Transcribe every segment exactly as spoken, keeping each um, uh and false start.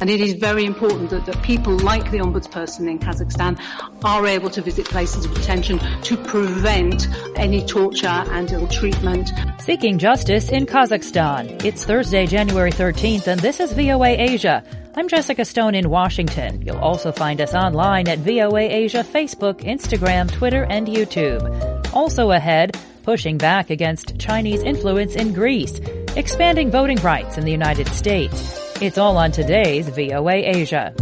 And it is very important that, that people like the Ombudsperson in Kazakhstan are able to visit places of detention to prevent any torture and ill treatment. Seeking justice in Kazakhstan. It's Thursday, January thirteenth, and this is V O A Asia. I'm Jessica Stone in Washington. You'll also find us online at V O A Asia, Facebook, Instagram, Twitter, and YouTube. Also ahead, pushing back against Chinese influence in Greece, expanding voting rights in the United States. It's all on today's V O A Asia.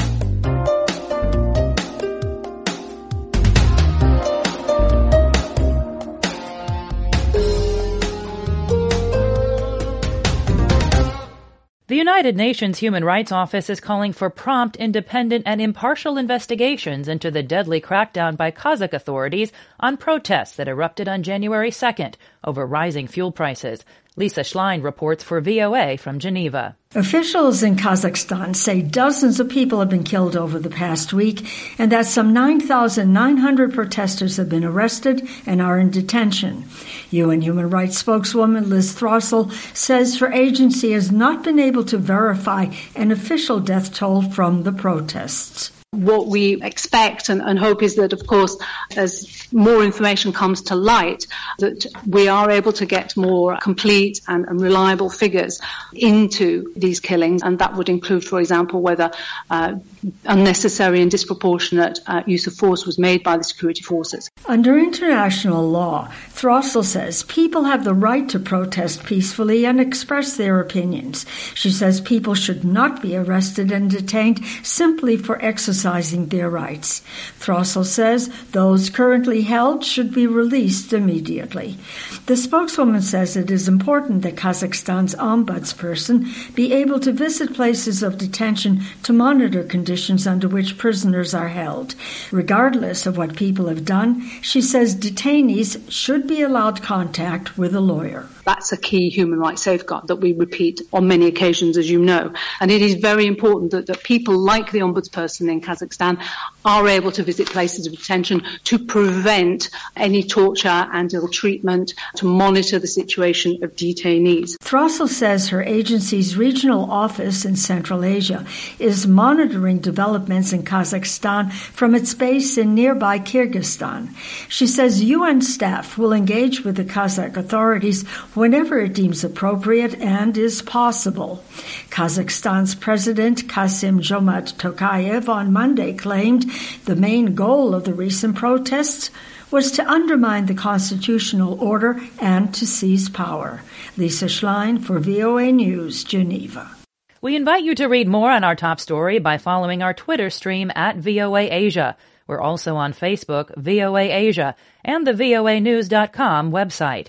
The United Nations Human Rights Office is calling for prompt, independent, and impartial investigations into the deadly crackdown by Kazakh authorities on protests that erupted on January second over rising fuel prices. Lisa Schlein reports for V O A from Geneva. Officials in Kazakhstan say dozens of people have been killed over the past week and that some nine thousand nine hundred protesters have been arrested and are in detention. U N Human Rights spokeswoman Liz Throssell says her agency has not been able to verify an official death toll from the protests. What we expect and, and hope is that, of course, as more information comes to light, that we are able to get more complete and, and reliable figures into these killings, and that would include, for example, whether uh, unnecessary and disproportionate uh, use of force was made by the security forces. Under international law, Throssell says people have the right to protest peacefully and express their opinions. She says people should not be arrested and detained simply for exercising their rights. Throssell says those currently held should be released immediately. The spokeswoman says it is important that Kazakhstan's ombudsperson be able to visit places of detention to monitor conditions under which prisoners are held. Regardless of what people have done, she says detainees should be allowed contact with a lawyer. That's a key human rights safeguard that we repeat on many occasions, as you know. And it is very important that, that people like the Ombudsperson in Kazakhstan are able to visit places of detention to prevent any torture and ill treatment, to monitor the situation of detainees. Throssell says her agency's regional office in Central Asia is monitoring developments in Kazakhstan from its base in nearby Kyrgyzstan. She says U N staff will engage with the Kazakh authorities whenever it deems appropriate and is possible. Kazakhstan's President Kassym-Jomart Tokayev on Monday claimed the main goal of the recent protests was to undermine the constitutional order and to seize power. Lisa Schlein for V O A News, Geneva. We invite you to read more on our top story by following our Twitter stream at V O A Asia. We're also on Facebook, V O A Asia, and the V O A news dot com website.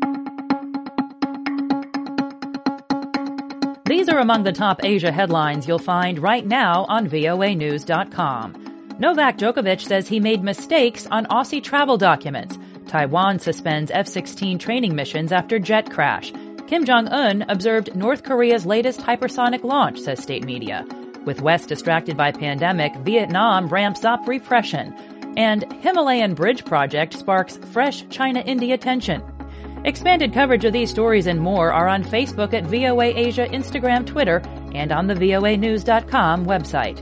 These are among the top Asia headlines you'll find right now on V O A news dot com. Novak Djokovic says he made mistakes on Aussie travel documents. Taiwan suspends F sixteen training missions after jet crash. Kim Jong-un observed North Korea's latest hypersonic launch, says state media. With West distracted by pandemic, Vietnam ramps up repression. And Himalayan Bridge project sparks fresh China-India tension. Expanded coverage of these stories and more are on Facebook at V O A Asia, Instagram, Twitter, and on the V O A news dot com website.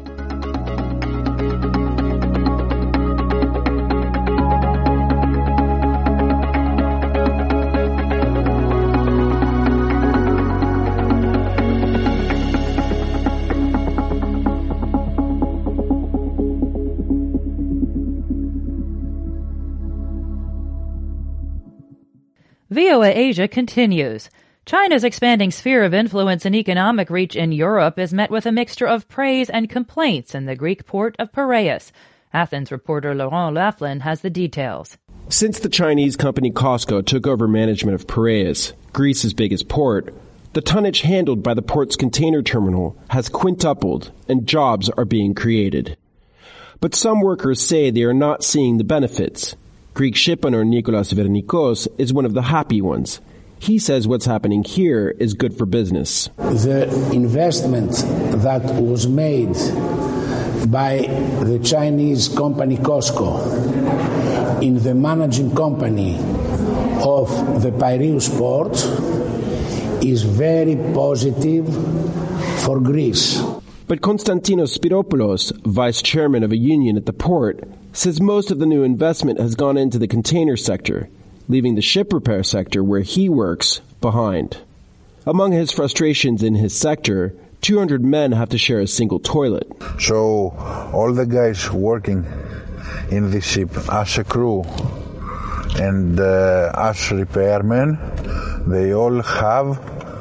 V O A Asia continues. China's expanding sphere of influence and economic reach in Europe is met with a mixture of praise and complaints in the Greek port of Piraeus. Athens reporter Laurent Laughlin has the details. Since the Chinese company COSCO took over management of Piraeus, Greece's biggest port, the tonnage handled by the port's container terminal has quintupled and jobs are being created. But some workers say they are not seeing the benefits. Greek shipowner Nikolaos Vernikos is one of the happy ones. He says what's happening here is good for business. The investment that was made by the Chinese company COSCO in the managing company of the Piraeus port is very positive for Greece. But Konstantinos Spiropoulos, vice chairman of a union at the port, says most of the new investment has gone into the container sector, leaving the ship repair sector, where he works, behind. Among his frustrations in his sector, two hundred men have to share a single toilet. So all the guys working in this ship as a crew and uh, as repairmen, they all have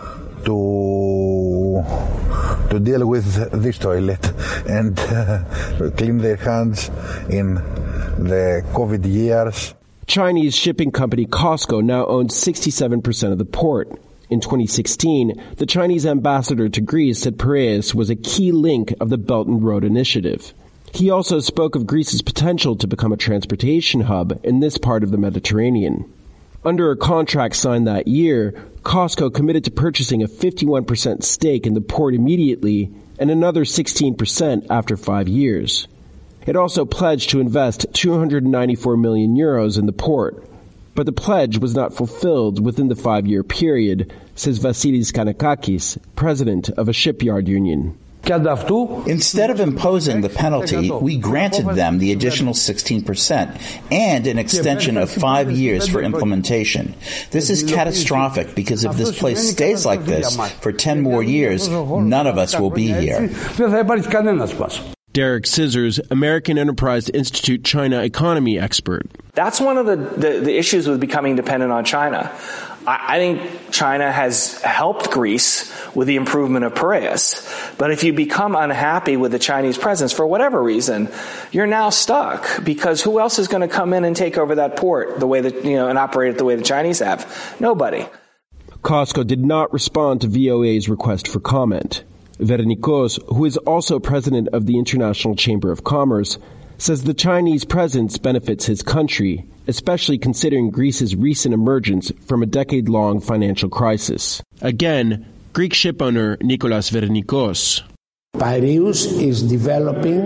to to deal with this toilet and uh, clean their hands in the COVID years. Chinese shipping company COSCO now owns sixty-seven percent of the port. In twenty sixteen, the Chinese ambassador to Greece said Piraeus was a key link of the Belt and Road Initiative. He also spoke of Greece's potential to become a transportation hub in this part of the Mediterranean. Under a contract signed that year, COSCO committed to purchasing a fifty-one percent stake in the port immediately and another sixteen percent after five years. It also pledged to invest two hundred ninety-four million euros in the port, but the pledge was not fulfilled within the five-year period, says Vasilis Kanakakis, president of a shipyard union. Instead of imposing the penalty, we granted them the additional sixteen percent and an extension of five years for implementation. This is catastrophic because if this place stays like this for ten more years, none of us will be here. Derek Scissors, American Enterprise Institute China economy expert. That's one of the, the, the issues with becoming dependent on China. I, I think China has helped Greece with the improvement of Piraeus. But if you become unhappy with the Chinese presence for whatever reason, you're now stuck, because who else is going to come in and take over that port the way that, you know, and operate it the way the Chinese have? Nobody. COSCO did not respond to V O A's request for comment. Vernikos, who is also president of the International Chamber of Commerce, says the Chinese presence benefits his country, especially considering Greece's recent emergence from a decade-long financial crisis. Again, Greek shipowner Nicholas Vernikos. Piraeus is developing,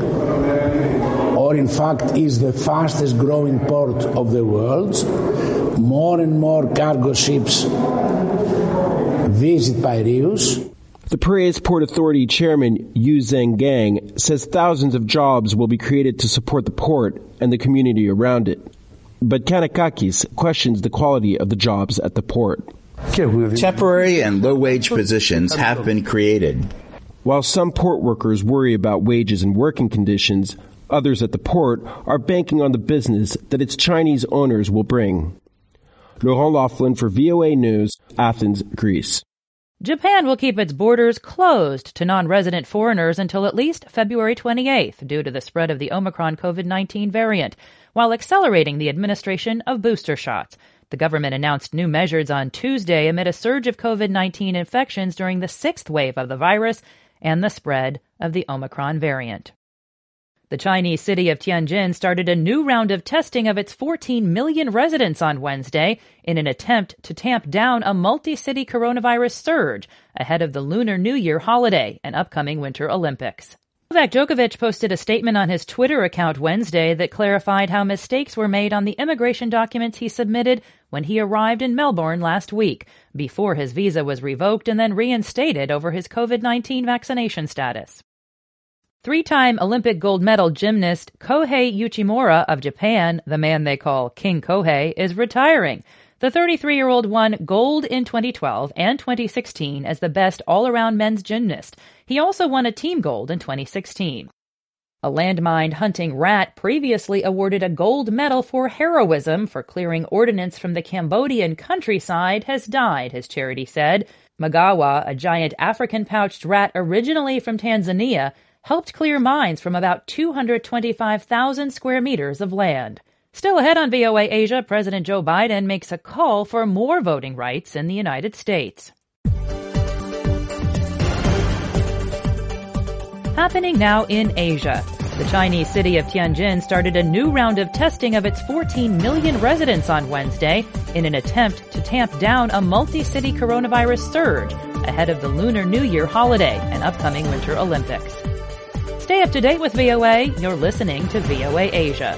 or in fact is the fastest growing port of the world. More and more cargo ships visit Piraeus. The Piraeus Port Authority chairman, Yu Zhengang, says thousands of jobs will be created to support the port and the community around it. But Kanakakis questions the quality of the jobs at the port. Temporary and low-wage positions have been created. While some port workers worry about wages and working conditions, others at the port are banking on the business that its Chinese owners will bring. Laurent Laughlin for V O A News, Athens, Greece. Japan will keep its borders closed to non-resident foreigners until at least February twenty-eighth due to the spread of the Omicron COVID nineteen variant, while accelerating the administration of booster shots. The government announced new measures on Tuesday amid a surge of COVID nineteen infections during the sixth wave of the virus and the spread of the Omicron variant. The Chinese city of Tianjin started a new round of testing of its fourteen million residents on Wednesday in an attempt to tamp down a multi-city coronavirus surge ahead of the Lunar New Year holiday and upcoming Winter Olympics. Novak Djokovic posted a statement on his Twitter account Wednesday that clarified how mistakes were made on the immigration documents he submitted when he arrived in Melbourne last week, before his visa was revoked and then reinstated over his COVID nineteen vaccination status. Three-time Olympic gold medal gymnast Kohei Uchimura of Japan, the man they call King Kohei, is retiring. The thirty-three-year-old won gold in twenty twelve and twenty sixteen as the best all-around men's gymnast. He also won a team gold in twenty sixteen. A landmine hunting rat previously awarded a gold medal for heroism for clearing ordnance from the Cambodian countryside has died, his charity said. Magawa, a giant African pouched rat originally from Tanzania, helped clear mines from about two hundred twenty-five thousand square meters of land. Still ahead on V O A Asia, President Joe Biden makes a call for more voting rights in the United States. Happening now in Asia. The Chinese city of Tianjin started a new round of testing of its fourteen million residents on Wednesday in an attempt to tamp down a multi-city coronavirus surge ahead of the Lunar New Year holiday and upcoming Winter Olympics. Stay up to date with V O A. You're listening to V O A Asia.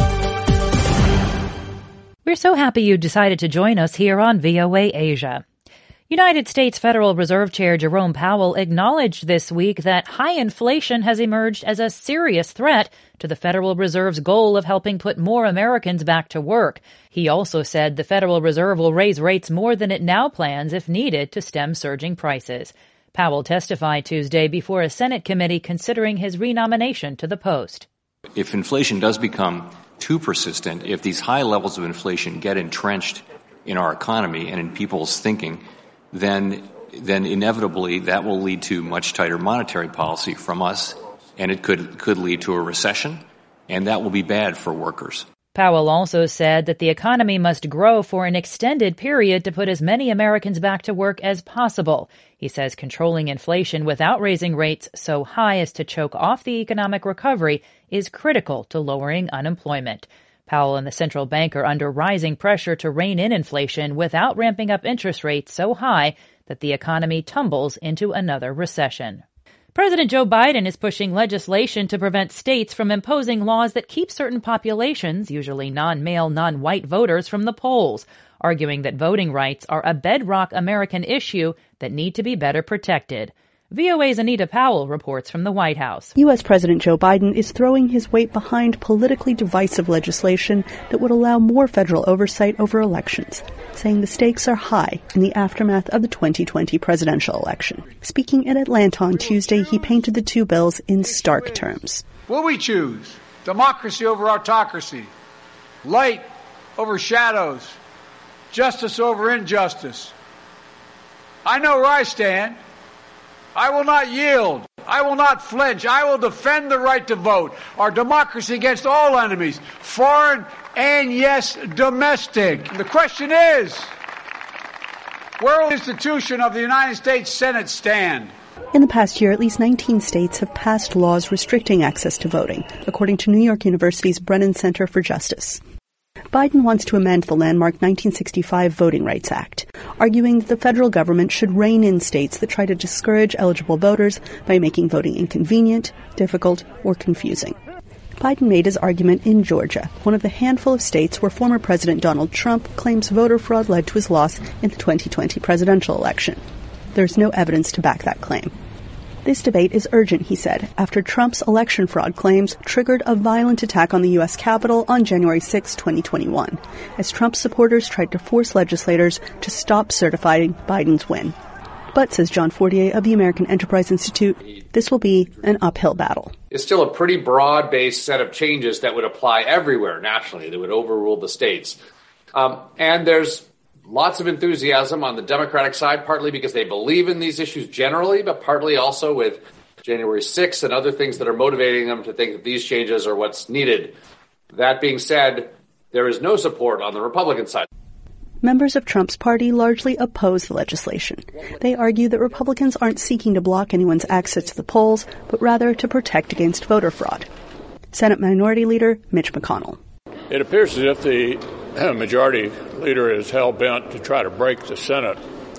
We're so happy you decided to join us here on V O A Asia. United States Federal Reserve Chair Jerome Powell acknowledged this week that high inflation has emerged as a serious threat to the Federal Reserve's goal of helping put more Americans back to work. He also said the Federal Reserve will raise rates more than it now plans if needed to stem surging prices. Powell testified Tuesday before a Senate committee considering his renomination to the post. If inflation does become too persistent, if these high levels of inflation get entrenched in our economy and in people's thinking, then then inevitably that will lead to much tighter monetary policy from us, and it could could lead to a recession, and that will be bad for workers. Powell also said that the economy must grow for an extended period to put as many Americans back to work as possible. He says controlling inflation without raising rates so high as to choke off the economic recovery is critical to lowering unemployment. Powell and the central bank are under rising pressure to rein in inflation without ramping up interest rates so high that the economy tumbles into another recession. President Joe Biden is pushing legislation to prevent states from imposing laws that keep certain populations, usually non-male, non-white voters, from the polls, arguing that voting rights are a bedrock American issue that need to be better protected. V O A's Anita Powell reports from the White House. U S. President Joe Biden is throwing his weight behind politically divisive legislation that would allow more federal oversight over elections, saying the stakes are high in the aftermath of the twenty twenty presidential election. Speaking in Atlanta on Tuesday, he painted the two bills in stark terms. Will we choose democracy over autocracy, light over shadows, justice over injustice? I know where I stand. I will not yield. I will not flinch. I will defend the right to vote, our democracy against all enemies, foreign and, yes, domestic. The question is, where will the institution of the United States Senate stand? In the past year, at least nineteen states have passed laws restricting access to voting, according to New York University's Brennan Center for Justice. Biden wants to amend the landmark nineteen sixty-five Voting Rights Act, arguing that the federal government should rein in states that try to discourage eligible voters by making voting inconvenient, difficult, or confusing. Biden made his argument in Georgia, one of the handful of states where former President Donald Trump claims voter fraud led to his loss in the twenty twenty presidential election. There's no evidence to back that claim. This debate is urgent, he said, after Trump's election fraud claims triggered a violent attack on the U S Capitol on January sixth, twenty twenty-one, as Trump supporters tried to force legislators to stop certifying Biden's win. But, says John Fortier of the American Enterprise Institute, this will be an uphill battle. It's still a pretty broad-based set of changes that would apply everywhere nationally, that would overrule the states. Um, and there's lots of enthusiasm on the Democratic side, partly because they believe in these issues generally, but partly also with January sixth and other things that are motivating them to think that these changes are what's needed. That being said, there is no support on the Republican side. Members of Trump's party largely oppose the legislation. They argue that Republicans aren't seeking to block anyone's access to the polls, but rather to protect against voter fraud. Senate Minority Leader Mitch McConnell. It appears as if the Majority Leader is hell-bent to try to break the Senate.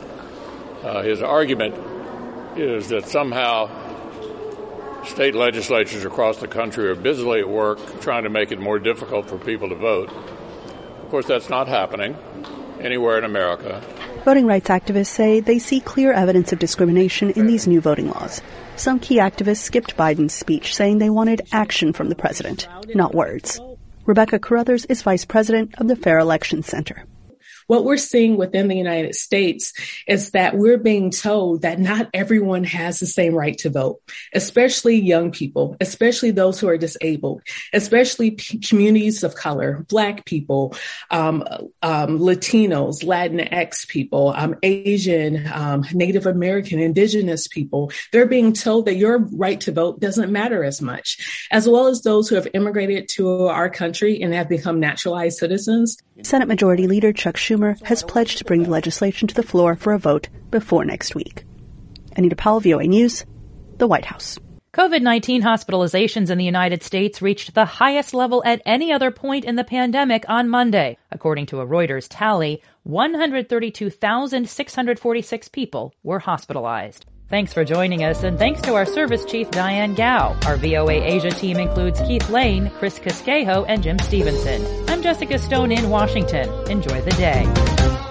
Uh, his argument is that somehow state legislatures across the country are busily at work trying to make it more difficult for people to vote. Of course, that's not happening anywhere in America. Voting rights activists say they see clear evidence of discrimination in these new voting laws. Some key activists skipped Biden's speech, saying they wanted action from the president, not words. Rebecca Carruthers is vice president of the Fair Elections Center. What we're seeing within the United States is that we're being told that not everyone has the same right to vote, especially young people, especially those who are disabled, especially p- communities of color, Black people, um, um, Latinos, Latinx people, um, Asian, um, Native American, Indigenous people. They're being told that your right to vote doesn't matter as much, as well as those who have immigrated to our country and have become naturalized citizens. Senate Majority Leader Chuck Schumer has pledged to bring the legislation to the floor for a vote before next week. Anita Powell, V O A News, the White House. COVID nineteen hospitalizations in the United States reached the highest level at any other point in the pandemic on Monday. According to a Reuters tally, one hundred thirty-two thousand six hundred forty-six people were hospitalized. Thanks for joining us, and thanks to our service chief, Diane Gao. Our V O A Asia team includes Keith Lane, Chris Casquejo, and Jim Stevenson. I'm Jessica Stone in Washington. Enjoy the day.